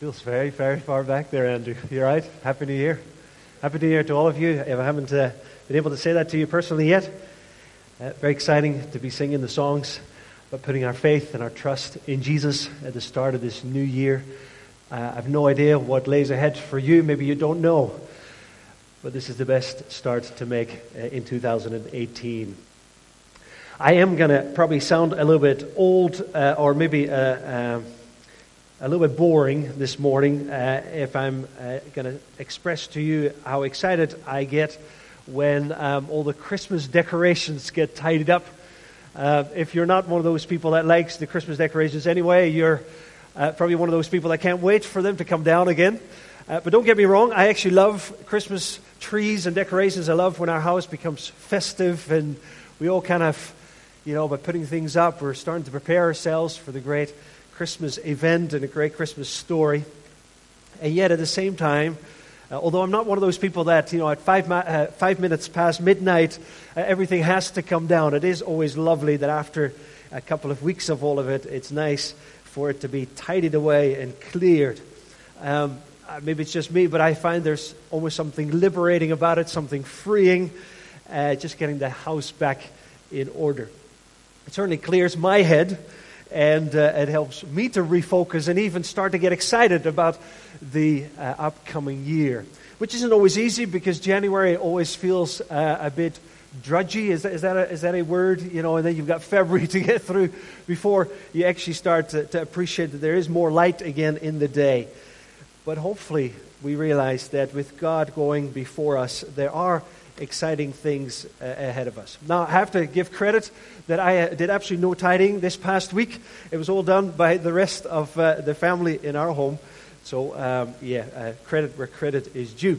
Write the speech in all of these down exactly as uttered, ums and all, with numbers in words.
Feels very, very far back there, Andrew. You all right? Happy New Year. Happy New Year to all of you. If I haven't uh, been able to say that to you personally yet, uh, very exciting to be singing the songs about putting our faith and our trust in Jesus at the start of this new year. Uh, I have no idea what lays ahead for you. Maybe you don't know. But this is the best start to make uh, in two thousand eighteen. I am going to probably sound a little bit old uh, or maybe uh, uh, a little bit boring this morning uh, if I'm uh, going to express to you how excited I get when um, all the Christmas decorations get tidied up. Uh, if you're not one of those people that likes the Christmas decorations anyway, you're uh, probably one of those people that can't wait for them to come down again. Uh, but don't get me wrong, I actually love Christmas trees and decorations. I love when our house becomes festive and we all kind of, you know, by putting things up, we're starting to prepare ourselves for the great Christmas event and a great Christmas story. And yet at the same time, uh, although I'm not one of those people that, you know, at five, ma- uh, five minutes past midnight, uh, everything has to come down. It is always lovely that after a couple of weeks of all of it, it's nice for it to be tidied away and cleared. Um, uh, maybe it's just me, but I find there's almost something liberating about it, something freeing, uh, just getting the house back in order. It certainly clears my head. And uh, it helps me to refocus and even start to get excited about the uh, upcoming year. Which isn't always easy because January always feels uh, a bit drudgy. Is that, is, that a, is that a word? You know, and then you've got February to get through before you actually start to, to appreciate that there is more light again in the day. But hopefully we realize that with God going before us, there are exciting things uh, ahead of us. Now, I have to give credit that I uh, did absolutely no tidying this past week. It was all done by the rest of uh, the family in our home. So, um, yeah, uh, credit where credit is due.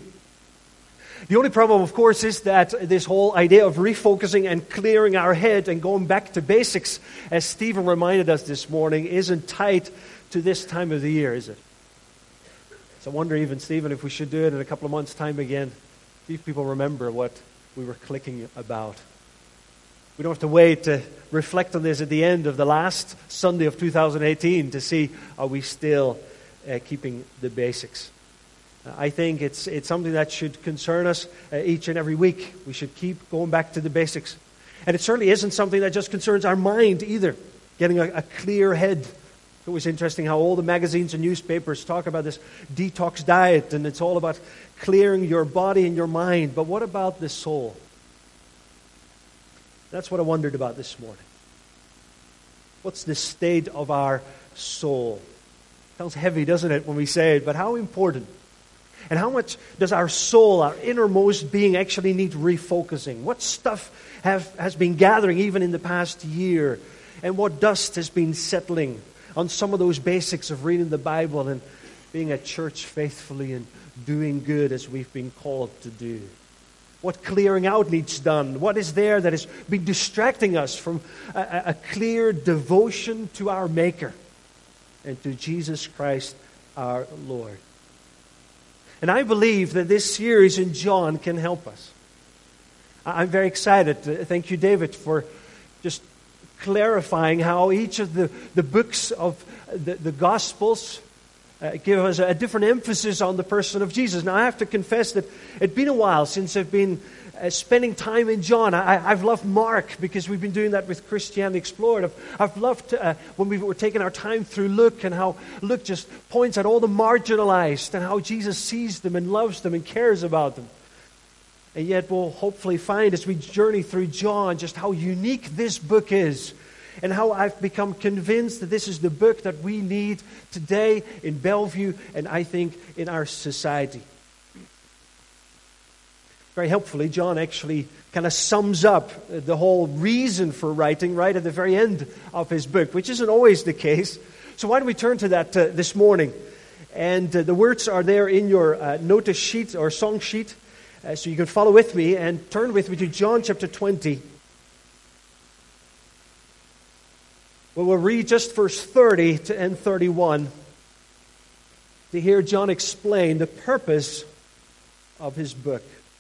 The only problem, of course, is that this whole idea of refocusing and clearing our head and going back to basics, as Stephen reminded us this morning, isn't tied to this time of the year, is it? So I wonder even, Stephen, if we should do it in a couple of months' time again. See if people remember what we were clicking about. We don't have to wait to reflect on this at the end of the last Sunday of two thousand eighteen to see are we still uh, keeping the basics. Uh, I think it's it's something that should concern us uh, each and every week. We should keep going back to the basics. And it certainly isn't something that just concerns our mind either, getting a, a clear head. It was interesting how all the magazines and newspapers talk about this detox diet, and it's all about clearing your body and your mind. But what about the soul? That's what I wondered about this morning. What's the state of our soul? Sounds heavy, doesn't it, when we say it? But how important? And how much does our soul, our innermost being, actually need refocusing? What stuff have, has been gathering even in the past year? And what dust has been settling on some of those basics of reading the Bible and being at church faithfully and doing good as we've been called to do? What clearing out needs done? What is there that has been distracting us from a, a clear devotion to our Maker and to Jesus Christ our Lord? And I believe that this series in John can help us. I'm very excited. Thank you, David, for just clarifying how each of the, the books of the, the Gospels uh, give us a different emphasis on the person of Jesus. Now, I have to confess that it's been a while since I've been uh, spending time in John. I, I've loved Mark because we've been doing that with Christianity Explored. I've, I've loved uh, when we were taking our time through Luke and how Luke just points at all the marginalized and how Jesus sees them and loves them and cares about them. And yet we'll hopefully find as we journey through John just how unique this book is and how I've become convinced that this is the book that we need today in Bellevue and I think in our society. Very helpfully, John actually kind of sums up the whole reason for writing right at the very end of his book, which isn't always the case. So why don't we turn to that uh, this morning? And uh, the words are there in your uh, notice sheet or song sheet. Uh, so you can follow with me and turn with me to John chapter twenty. Well, we'll read just verse thirty to end thirty-one to hear John explain the purpose of his book.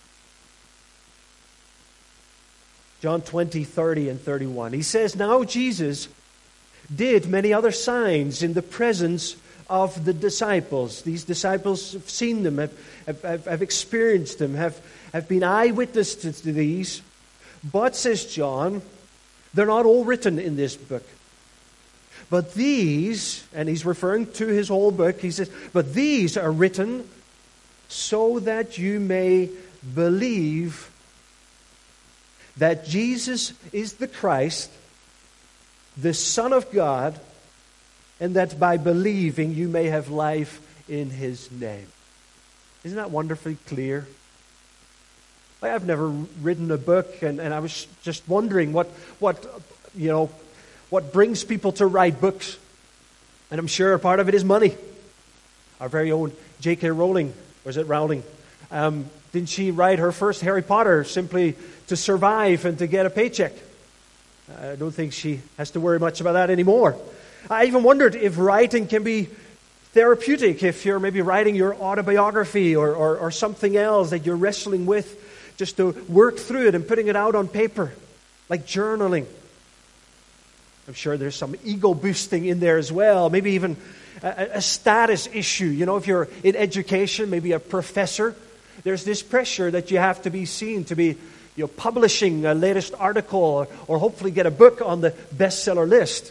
John twenty, thirty and thirty-one. He says, "Now Jesus did many other signs in the presence of the disciples. These disciples have seen them, have, have, have experienced them, have, have been eyewitnesses to these. But, says John, they're not all written in this book. But these, and he's referring to his whole book, he says, but these are written so that you may believe that Jesus is the Christ, the Son of God, and that by believing you may have life in His name. Isn't that wonderfully clear? I've never written a book, and, and I was just wondering what, what, you know, what brings people to write books. And I'm sure part of it is money. Our very own J K Rowling, or is it Rowling? Um, didn't she write her first Harry Potter simply to survive and to get a paycheck? I don't think she has to worry much about that anymore. I even wondered if writing can be therapeutic, if you're maybe writing your autobiography or, or, or something else that you're wrestling with, just to work through it and putting it out on paper, like journaling. I'm sure there's some ego boosting in there as well, maybe even a, a status issue. You know, if you're in education, maybe a professor, there's this pressure that you have to be seen to be, you know, publishing a latest article or, or hopefully get a book on the bestseller list.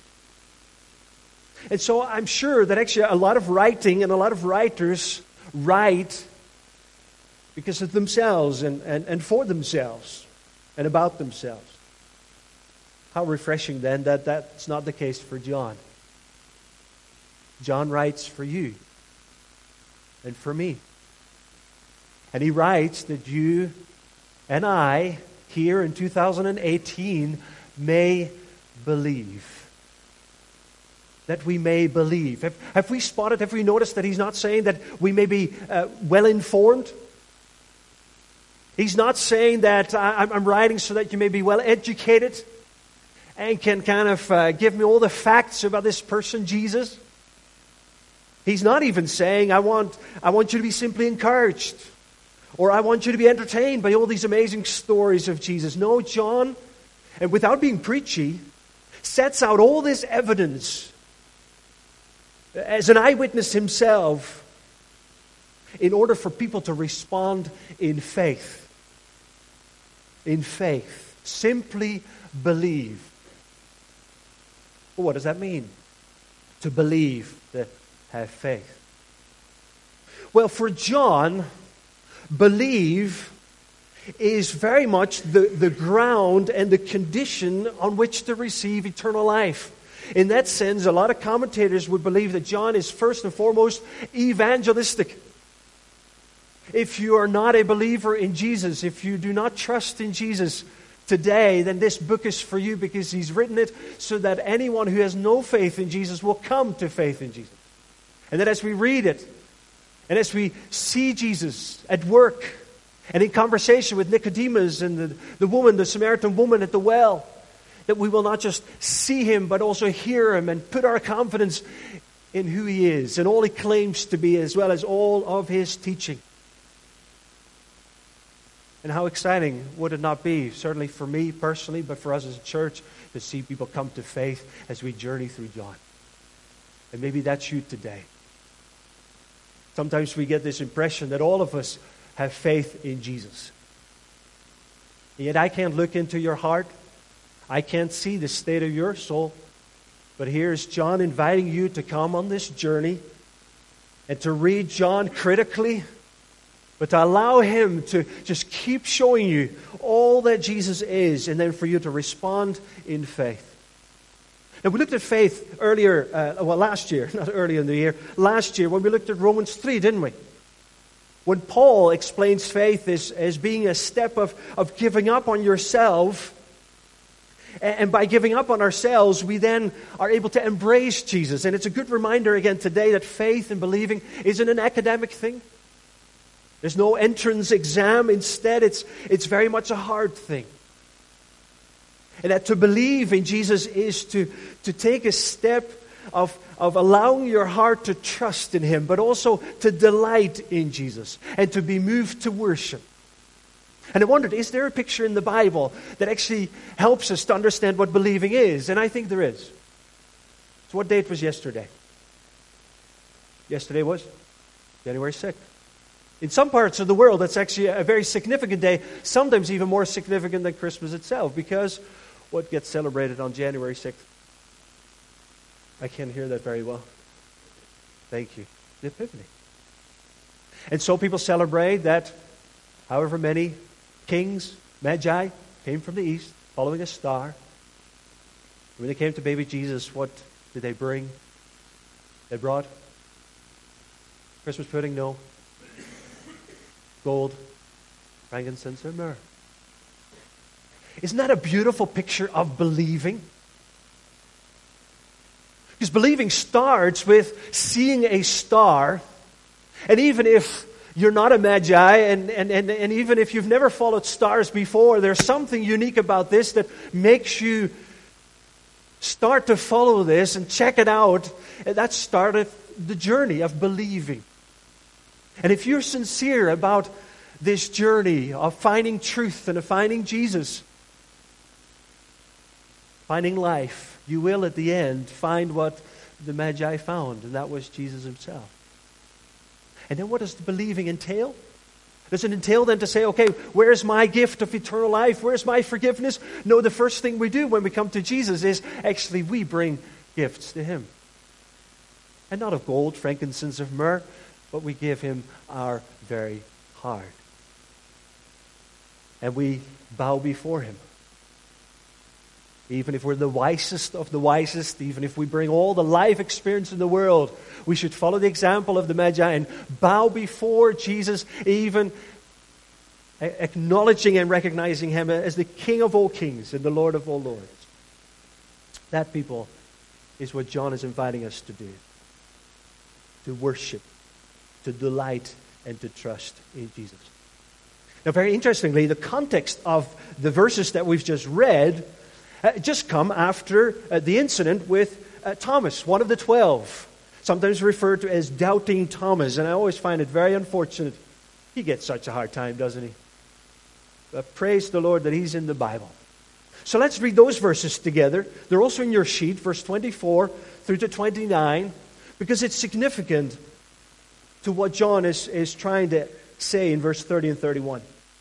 And so I'm sure that actually a lot of writing and a lot of writers write because of themselves and, and, and for themselves and about themselves. How refreshing then that that's not the case for John. John writes for you and for me. And he writes that you and I, here in two thousand eighteen, may believe. That we may believe. Have, have we spotted, have we noticed that he's not saying that we may be uh, well-informed? He's not saying that I, I'm writing so that you may be well-educated and can kind of uh, give me all the facts about this person, Jesus. He's not even saying, I want, I want you to be simply encouraged. Or I want you to be entertained by all these amazing stories of Jesus. No, John, and without being preachy, sets out all this evidence as an eyewitness himself in order for people to respond in faith. In faith. Simply believe. Well, what does that mean? To believe, to have faith. Well, for John, believe is very much the, the ground and the condition on which to receive eternal life. In that sense, a lot of commentators would believe that John is first and foremost evangelistic. If you are not a believer in Jesus, if you do not trust in Jesus today, then this book is for you because he's written it so that anyone who has no faith in Jesus will come to faith in Jesus. And that as we read it, and as we see Jesus at work and in conversation with Nicodemus and the, the woman, the Samaritan woman at the well, that we will not just see him, but also hear him and put our confidence in who he is and all he claims to be, as well as all of his teaching. And how exciting would it not be, certainly for me personally, but for us as a church, to see people come to faith as we journey through John. And maybe that's you today. Sometimes we get this impression that all of us have faith in Jesus. And yet I can't look into your heart. I can't see the state of your soul. But here's John inviting you to come on this journey and to read John critically, but to allow him to just keep showing you all that Jesus is, and then for you to respond in faith. Now, we looked at faith earlier, uh, well, last year, not earlier in the year, last year when we looked at Romans three, didn't we? When Paul explains faith as, as being a step of, of giving up on yourself. And by giving up on ourselves, we then are able to embrace Jesus. And it's a good reminder again today that faith and believing isn't an academic thing. There's no entrance exam. Instead, it's, it's very much a hard thing. And that to believe in Jesus is to, to take a step of, of allowing your heart to trust in Him, but also to delight in Jesus and to be moved to worship. And I wondered, is there a picture in the Bible that actually helps us to understand what believing is? And I think there is. So what date was yesterday? Yesterday was January sixth. In some parts of the world, that's actually a very significant day, sometimes even more significant than Christmas itself, because what gets celebrated on January sixth? I can't hear that very well. Thank you. The Epiphany. And so people celebrate that however many kings, magi, came from the east, following a star. When they came to baby Jesus, what did they bring? They brought Christmas pudding? No. Gold, frankincense, and myrrh. Isn't that a beautiful picture of believing? Because believing starts with seeing a star. And even if you're not a magi, and, and, and, and even if you've never followed stars before, there's something unique about this that makes you start to follow this and check it out. And that started the journey of believing. And if you're sincere about this journey of finding truth and of finding Jesus, finding life, you will at the end find what the Magi found, and that was Jesus himself. And then what does the believing entail? Does it entail then to say, okay, where's my gift of eternal life? Where's my forgiveness? No, the first thing we do when we come to Jesus is actually we bring gifts to him. And not of gold, frankincense, or myrrh, but we give him our very heart. And we bow before him. Even if we're the wisest of the wisest, even if we bring all the life experience in the world, we should follow the example of the Magi and bow before Jesus, even acknowledging and recognizing him as the King of all kings and the Lord of all lords. That, people, is what John is inviting us to do. To worship, to delight, and to trust in Jesus. Now, very interestingly, the context of the verses that we've just read uh, just come after uh, the incident with uh, Thomas, one of the twelve, sometimes referred to as Doubting Thomas. And I always find it very unfortunate. He gets such a hard time, doesn't he? But praise the Lord that he's in the Bible. So let's read those verses together. They're also in your sheet, verse twenty-four through to twenty-nine, because it's significant to what John is, is trying to say in verse thirty and thirty-one.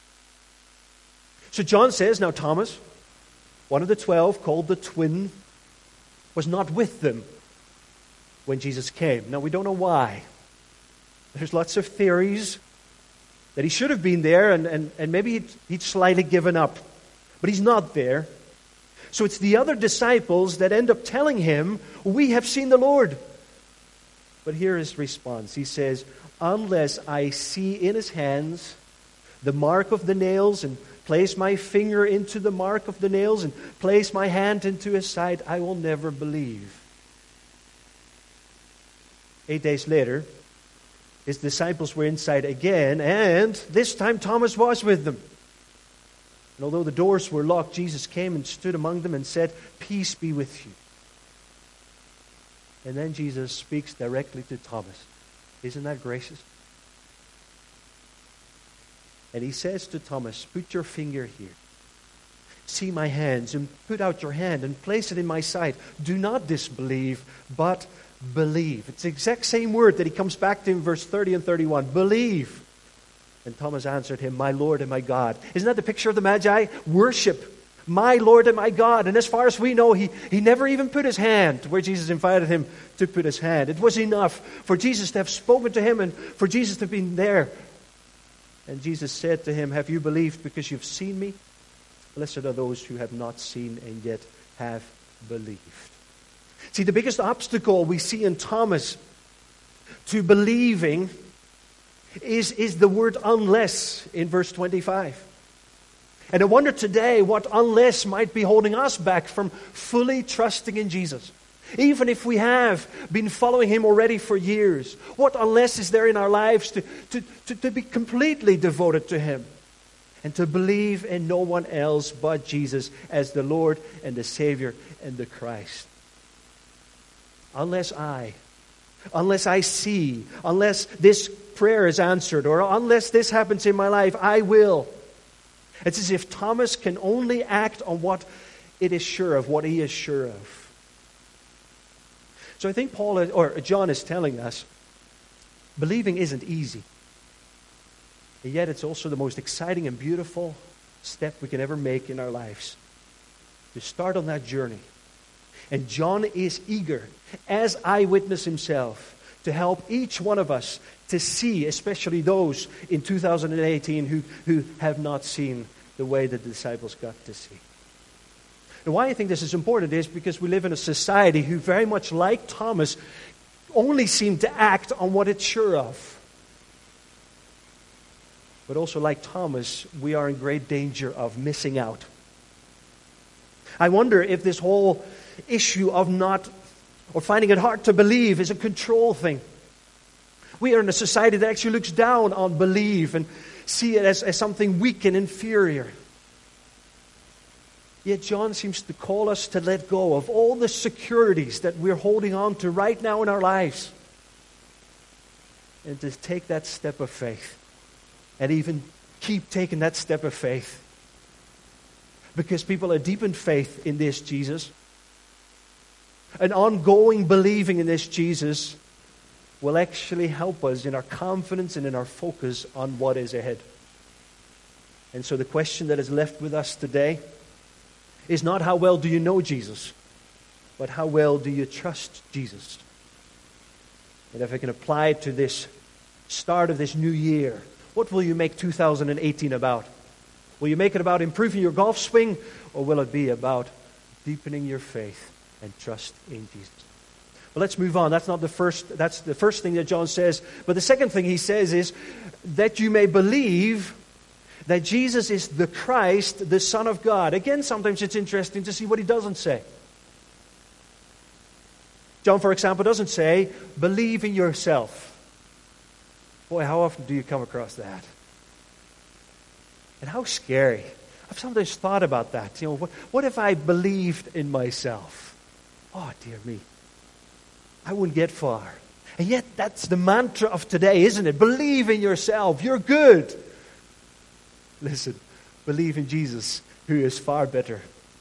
So John says, now Thomas, one of the twelve, called the twin, was not with them when Jesus came. Now we don't know why. There's lots of theories that he should have been there, and, and, and maybe he'd, he'd slightly given up. But he's not there. So it's the other disciples that end up telling him, we have seen the Lord. But here is his response. He says, unless I see in his hands the mark of the nails, and place my finger into the mark of the nails, and place my hand into his side, I will never believe. Eight days later, his disciples were inside again, and this time Thomas was with them. And although the doors were locked, Jesus came and stood among them and said, peace be with you. And then Jesus speaks directly to Thomas. Isn't that gracious? And he says to Thomas, put your finger here. See my hands, and put out your hand and place it in my side. Do not disbelieve, but believe. It's the exact same word that he comes back to in verse thirty and thirty-one. Believe. And Thomas answered him, my Lord and my God. Isn't that the picture of the Magi? Worship. My Lord and my God. And as far as we know, he, he never even put his hand where Jesus invited him to put his hand. It was enough for Jesus to have spoken to him and for Jesus to have been there. And Jesus said to him, have you believed because you've seen me? Blessed are those who have not seen and yet have believed. See, the biggest obstacle we see in Thomas to believing is, is the word unless in verse twenty-five. And I wonder today what unless might be holding us back from fully trusting in Jesus. Even if we have been following him already for years. What unless is there in our lives to, to, to, to be completely devoted to him? And to believe in no one else but Jesus as the Lord and the Savior and the Christ. Unless I, unless I see, unless this prayer is answered, or unless this happens in my life, I will. It's as if Thomas can only act on what it is sure of, what he is sure of. So I think Paul is, or John is telling us Believing isn't easy. And yet it's also the most exciting and beautiful step we can ever make in our lives. To start on that journey. And John is eager, as eyewitness himself, to help each one of us to see, especially those in two thousand eighteen who, who have not seen the way that the disciples got to see. And why I think this is important is because we live in a society who very much like Thomas only seem to act on what it's sure of. But also like Thomas, we are in great danger of missing out. I wonder if this whole issue of not, or finding it hard to believe is a control thing. We are in a society that actually looks down on belief and see it as, as something weak and inferior. Yet John seems to call us to let go of all the securities that we're holding on to right now in our lives. And to take that step of faith. And even keep taking that step of faith. Because people are deep in faith in this Jesus. An ongoing believing in this Jesus will actually help us in our confidence and in our focus on what is ahead. And so the question that is left with us today is not how well do you know Jesus, but how well do you trust Jesus? And if I can apply it to this start of this new year, what will you make two thousand eighteen about? Will you make it about improving your golf swing, or will it be about deepening your faith and trust in Jesus? Well, let's move on. That's not the first, that's the first thing that John says. But the second thing he says is that you may believe that Jesus is the Christ, the Son of God. Again, sometimes it's interesting to see what he doesn't say. John, for example, doesn't say, believe in yourself. Boy, how often do you come across that? And how scary. I've sometimes thought about that. You know, what, what if I believed in myself? Oh, dear me. I wouldn't get far. And yet, that's the mantra of today, isn't it? Believe in yourself. You're good. Listen, believe in Jesus, who is far better.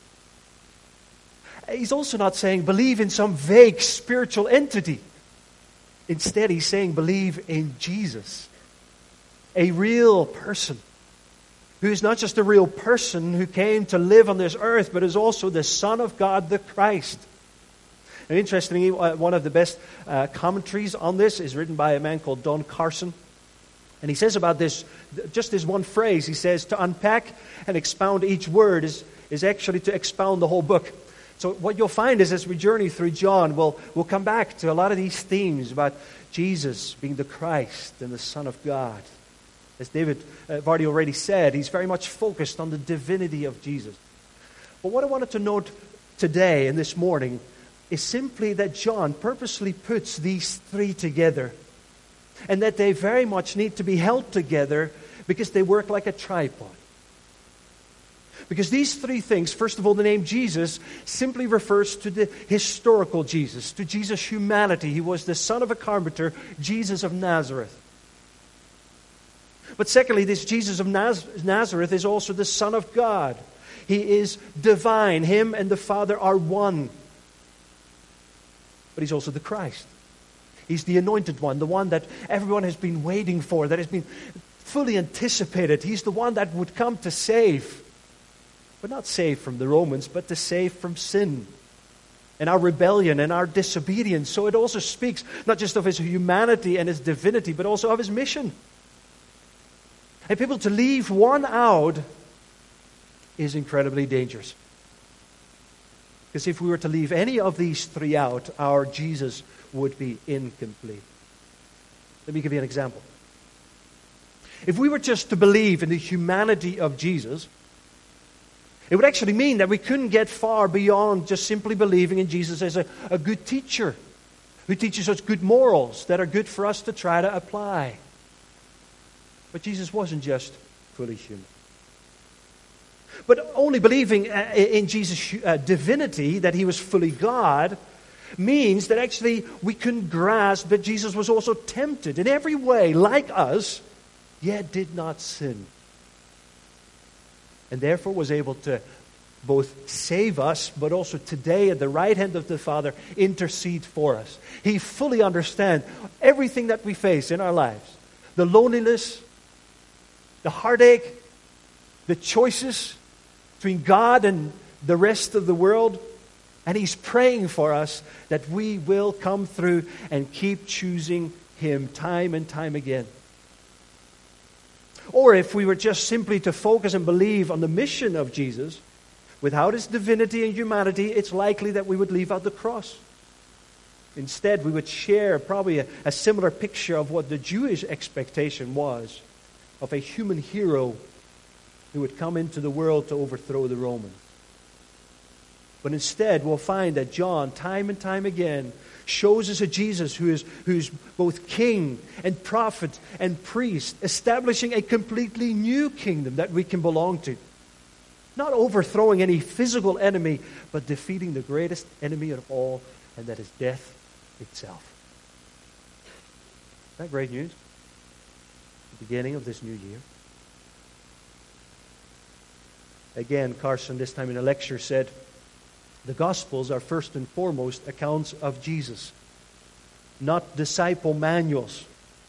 He's also not saying believe in some vague spiritual entity. Instead, he's saying believe in Jesus, a real person, who is not just a real person who came to live on this earth, but is also the Son of God, the Christ. And interestingly, one of the best uh, commentaries on this is written by a man called Don Carson. And he says about this, just this one phrase, he says, to unpack and expound each word is, is actually to expound the whole book. So what you'll find is as we journey through John, we'll, we'll come back to a lot of these themes about Jesus being the Christ and the Son of God. As David uh, Vardy already said, he's very much focused on the divinity of Jesus. But what I wanted to note today and this morning is simply that John purposely puts these three together. And that they very much need to be held together because they work like a tripod. Because these three things, first of all, the name Jesus simply refers to the historical Jesus, to Jesus' humanity. He was the son of a carpenter, Jesus of Nazareth. But secondly, this Jesus of Naz- Nazareth is also the Son of God. He is divine. Him and the Father are one. But he's also the Christ. He's the anointed one, the one that everyone has been waiting for, that has been fully anticipated. He's the one that would come to save. But not save from the Romans, but to save from sin and our rebellion and our disobedience. So it also speaks not just of his humanity and his divinity, but also of his mission. And people, to leave one out is incredibly dangerous. Because if we were to leave any of these three out, our Jesus would be incomplete. Let me give you an example. If we were just to believe in the humanity of Jesus, it would actually mean that we couldn't get far beyond just simply believing in Jesus as a, a good teacher who teaches us good morals that are good for us to try to apply. But Jesus wasn't just fully human. But only believing in Jesus' divinity, that he was fully God, means that actually we can grasp that Jesus was also tempted in every way, like us, yet did not sin. And therefore was able to both save us, but also today at the right hand of the Father, intercede for us. He fully understands everything that we face in our lives. The loneliness, the heartache, the choices between God and the rest of the world. And He's praying for us that we will come through and keep choosing Him time and time again. Or if we were just simply to focus and believe on the mission of Jesus, without His divinity and humanity, it's likely that we would leave out the cross. Instead, we would share probably a, a similar picture of what the Jewish expectation was of a human hero who would come into the world to overthrow the Romans. But instead, we'll find that John, time and time again, shows us a Jesus who is who's both king and prophet and priest, establishing a completely new kingdom that we can belong to. Not overthrowing any physical enemy, but defeating the greatest enemy of all, and that is death itself. Isn't that great news? The beginning of this new year. Again, Carson, this time in a lecture, said, the Gospels are first and foremost accounts of Jesus, not disciple manuals.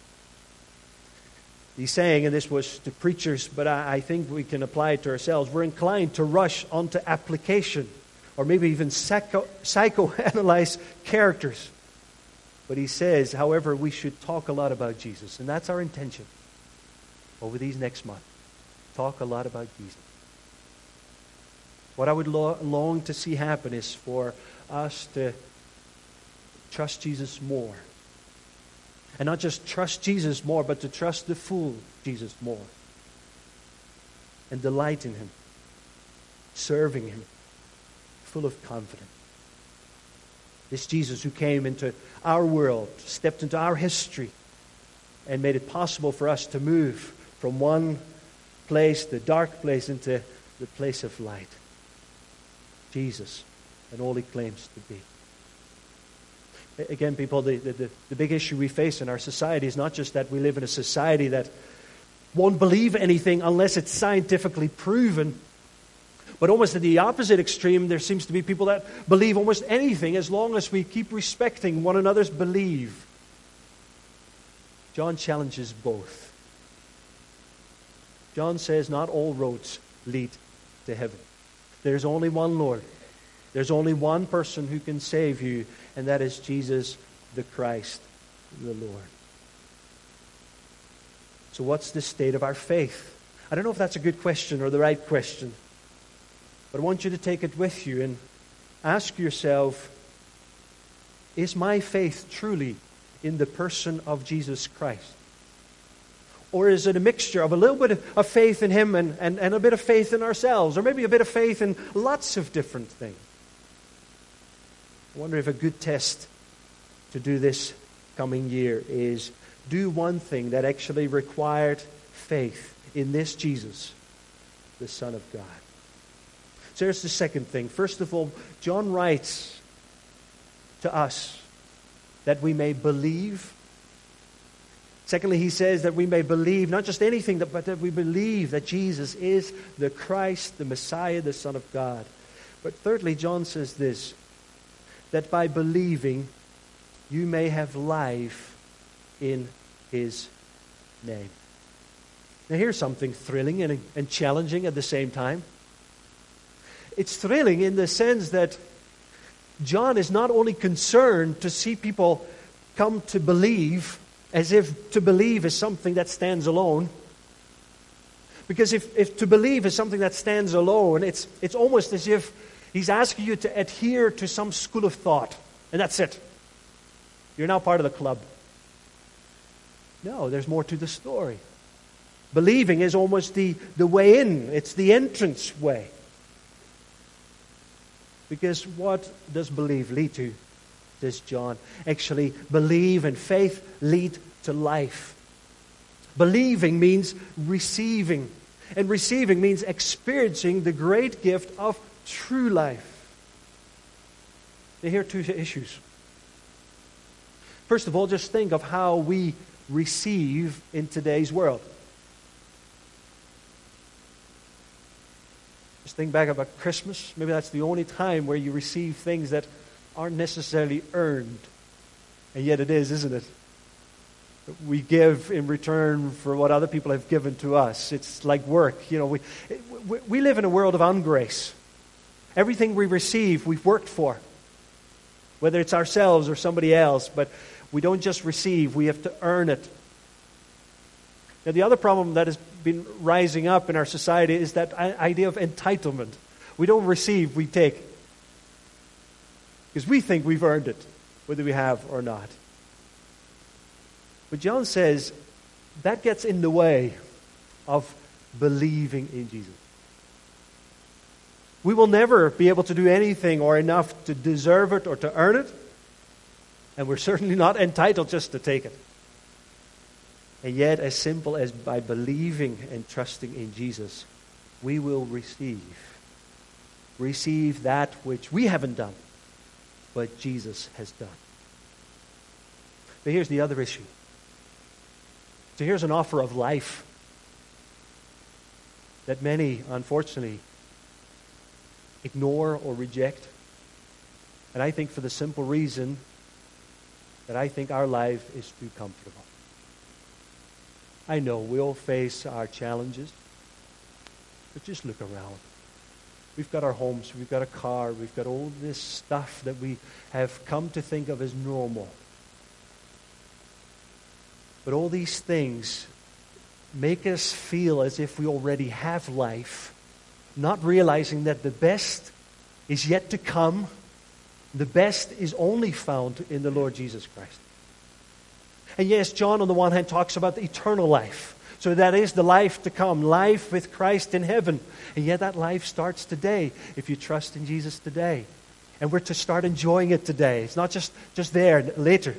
He's saying, and this was to preachers, but I, I think we can apply it to ourselves, we're inclined to rush onto application, or maybe even psycho, psychoanalyze characters. But he says, however, we should talk a lot about Jesus, and that's our intention over these next months. Talk a lot about Jesus. What I would lo- long to see happen is for us to trust Jesus more. And not just trust Jesus more, but to trust the full Jesus more. And delight in Him. Serving Him. Full of confidence. This Jesus who came into our world, stepped into our history, and made it possible for us to move from one place, the dark place, into the place of light. Jesus and all He claims to be. Again, people, the, the, the big issue we face in our society is not just that we live in a society that won't believe anything unless it's scientifically proven, but almost at the opposite extreme, there seems to be people that believe almost anything as long as we keep respecting one another's belief. John challenges both. John says not all roads lead to heaven. There's only one Lord. There's only one person who can save you, and that is Jesus the Christ, the Lord. So what's the state of our faith? I don't know if that's a good question or the right question, but I want you to take it with you and ask yourself, is my faith truly in the person of Jesus Christ? Or is it a mixture of a little bit of, of faith in Him and, and, and a bit of faith in ourselves? Or maybe a bit of faith in lots of different things? I wonder if a good test to do this coming year is do one thing that actually required faith in this Jesus, the Son of God. So here's the second thing. First of all, John writes to us that we may believe. Secondly, he says that we may believe, not just anything, but that we believe that Jesus is the Christ, the Messiah, the Son of God. But thirdly, John says this, that by believing, you may have life in His name. Now here's something thrilling and, and challenging at the same time. It's thrilling in the sense that John is not only concerned to see people come to believe, as if to believe is something that stands alone. Because if, if to believe is something that stands alone, it's, it's almost as if he's asking you to adhere to some school of thought. And that's it. You're now part of the club. No, there's more to the story. Believing is almost the, the way in. It's the entrance way. Because what does belief lead to? Says John. Actually, believe and faith lead to life. Believing means receiving. And receiving means experiencing the great gift of true life. Now, here are two issues. First of all, just think of how we receive in today's world. Just Just think back about Christmas. Maybe that's the only time where you receive things that aren't necessarily earned. And yet it is, isn't it? We give in return for what other people have given to us. It's like work. You know, we, we, we live in a world of ungrace. Everything we receive, we've worked for. Whether it's ourselves or somebody else. But we don't just receive, we have to earn it. Now, the other problem that has been rising up in our society is that idea of entitlement. We don't receive, we take. Because we think we've earned it, whether we have or not. But John says that gets in the way of believing in Jesus. We will never be able to do anything or enough to deserve it or to earn it. And we're certainly not entitled just to take it. And yet, as simple as by believing and trusting in Jesus, we will receive. Receive that which we haven't done, but Jesus has done. But here's the other issue. So here's an offer of life that many, unfortunately, ignore or reject. And I think for the simple reason that I think our life is too comfortable. I know we all face our challenges, but just look around. We've got our homes, we've got a car, we've got all this stuff that we have come to think of as normal. But all these things make us feel as if we already have life, not realizing that the best is yet to come. The best is only found in the Lord Jesus Christ. And yes, John on the one hand talks about the eternal life. So that is the life to come, life with Christ in heaven. And yet that life starts today if you trust in Jesus today. And we're to start enjoying it today. It's not just, just there later.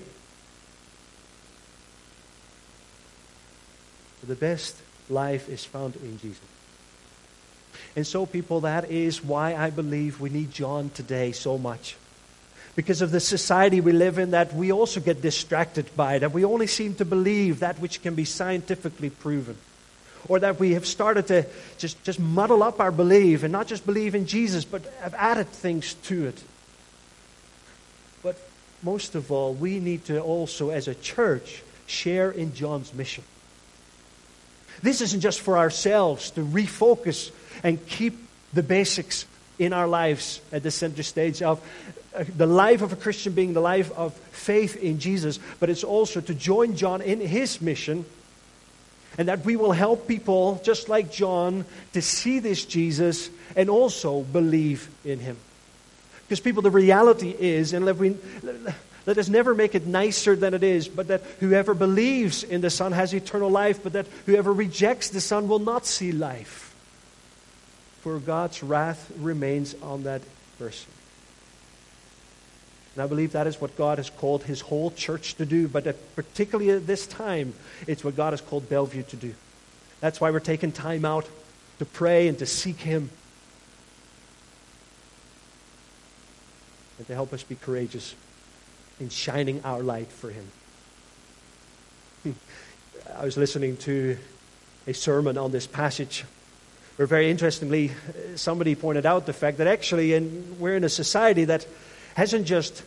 The best life is found in Jesus. And so, people, that is why I believe we need John today so much. Because of the society we live in, that we also get distracted by, that we only seem to believe that which can be scientifically proven. Or that we have started to just, just muddle up our belief and not just believe in Jesus, but have added things to it. But most of all, we need to also, as a church, share in John's mission. This isn't just for ourselves to refocus and keep the basics in our lives at the center stage of uh, the life of a Christian being the life of faith in Jesus, but it's also to join John in his mission, and that we will help people just like John to see this Jesus and also believe in him. Because people, the reality is, and let, we, let us never make it nicer than it is, but that whoever believes in the Son has eternal life, but that whoever rejects the Son will not see life. For God's wrath remains on that person. And I believe that is what God has called his whole church to do, but at, particularly at this time, it's what God has called Bellevue to do. That's why we're taking time out to pray and to seek him. And to help us be courageous in shining our light for him. I was listening to a sermon on this passage where, very interestingly, somebody pointed out the fact that actually in, we're in a society that hasn't just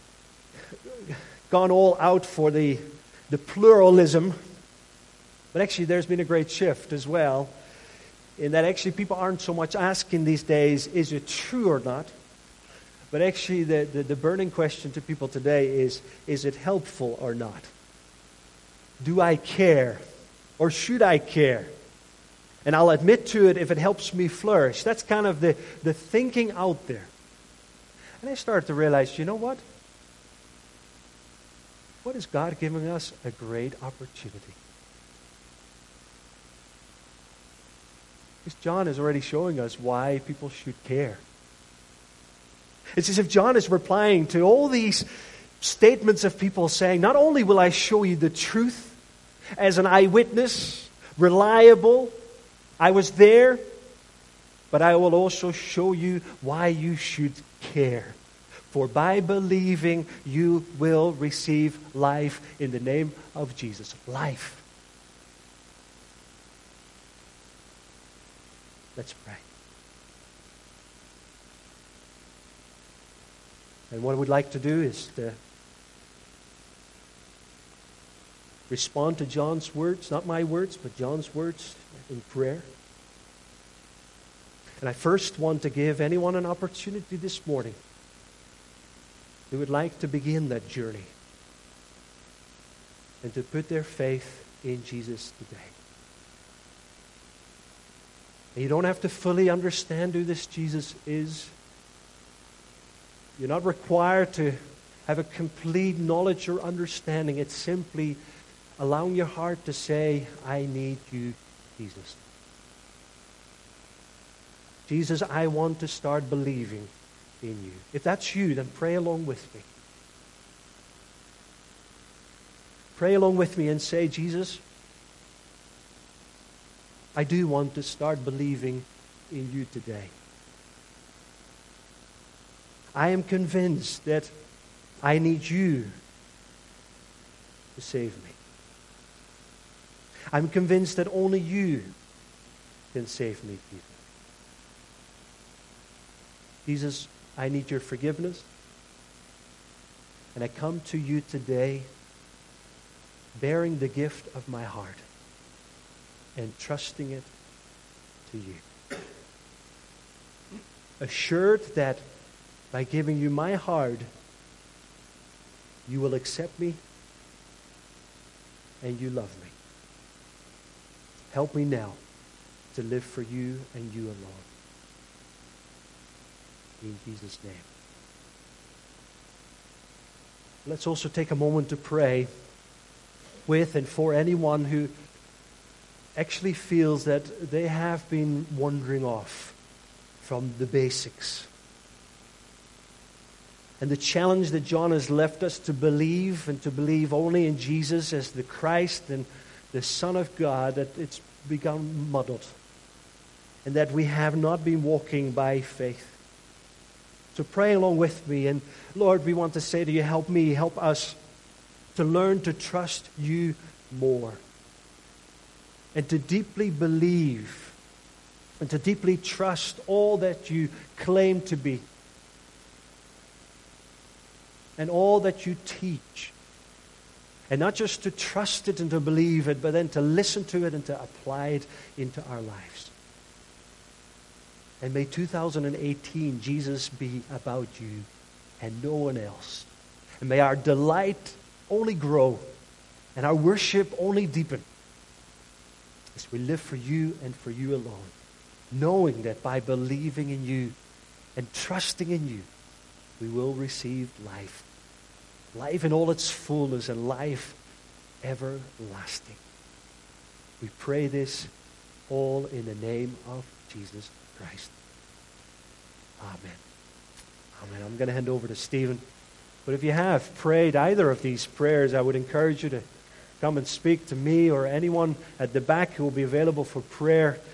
gone all out for the, the pluralism, but actually there's been a great shift as well, in that actually people aren't so much asking these days, is it true or not? But actually the, the, the burning question to people today is, is it helpful or not? Do I care? Or should I care? And I'll admit to it if it helps me flourish. That's kind of the, the thinking out there. And I started to realize, you know what? What is God giving us? A great opportunity. Because John is already showing us why people should care. It's as if John is replying to all these statements of people saying, not only will I show you the truth as an eyewitness, reliable, I was there, but I will also show you why you should care. For by believing, you will receive life in the name of Jesus. Life. Let's pray. And what I would like to do is to respond to John's words, not my words, but John's words in prayer. And I first want to give anyone an opportunity this morning who would like to begin that journey and to put their faith in Jesus today. And you don't have to fully understand who this Jesus is. You're not required to have a complete knowledge or understanding. It's simply allowing your heart to say, I need you, Jesus. Jesus, I want to start believing in you. If that's you, then pray along with me. Pray along with me and say, Jesus, I do want to start believing in you today. I am convinced that I need you to save me. I'm convinced that only you can save me, Jesus. Jesus, I need your forgiveness. And I come to you today bearing the gift of my heart and trusting it to you. Assured that by giving you my heart, you will accept me and you love me. Help me now to live for you and you alone. In Jesus' name. Let's also take a moment to pray with and for anyone who actually feels that they have been wandering off from the basics. And the challenge that John has left us to believe and to believe only in Jesus as the Christ and the Son of God, that it's become muddled. And that we have not been walking by faith. So pray along with me. And Lord, we want to say to you, help me, help us to learn to trust you more. And to deeply believe and to deeply trust all that you claim to be. And all that you teach. And not just to trust it and to believe it, but then to listen to it and to apply it into our lives. And may two thousand eighteen, Jesus, be about you and no one else. And may our delight only grow and our worship only deepen as we live for you and for you alone, knowing that by believing in you and trusting in you, we will receive life. Life in all its fullness and life everlasting. We pray this all in the name of Jesus Christ. Amen. Amen. I'm going to hand over to Stephen. But if you have prayed either of these prayers, I would encourage you to come and speak to me or anyone at the back who will be available for prayer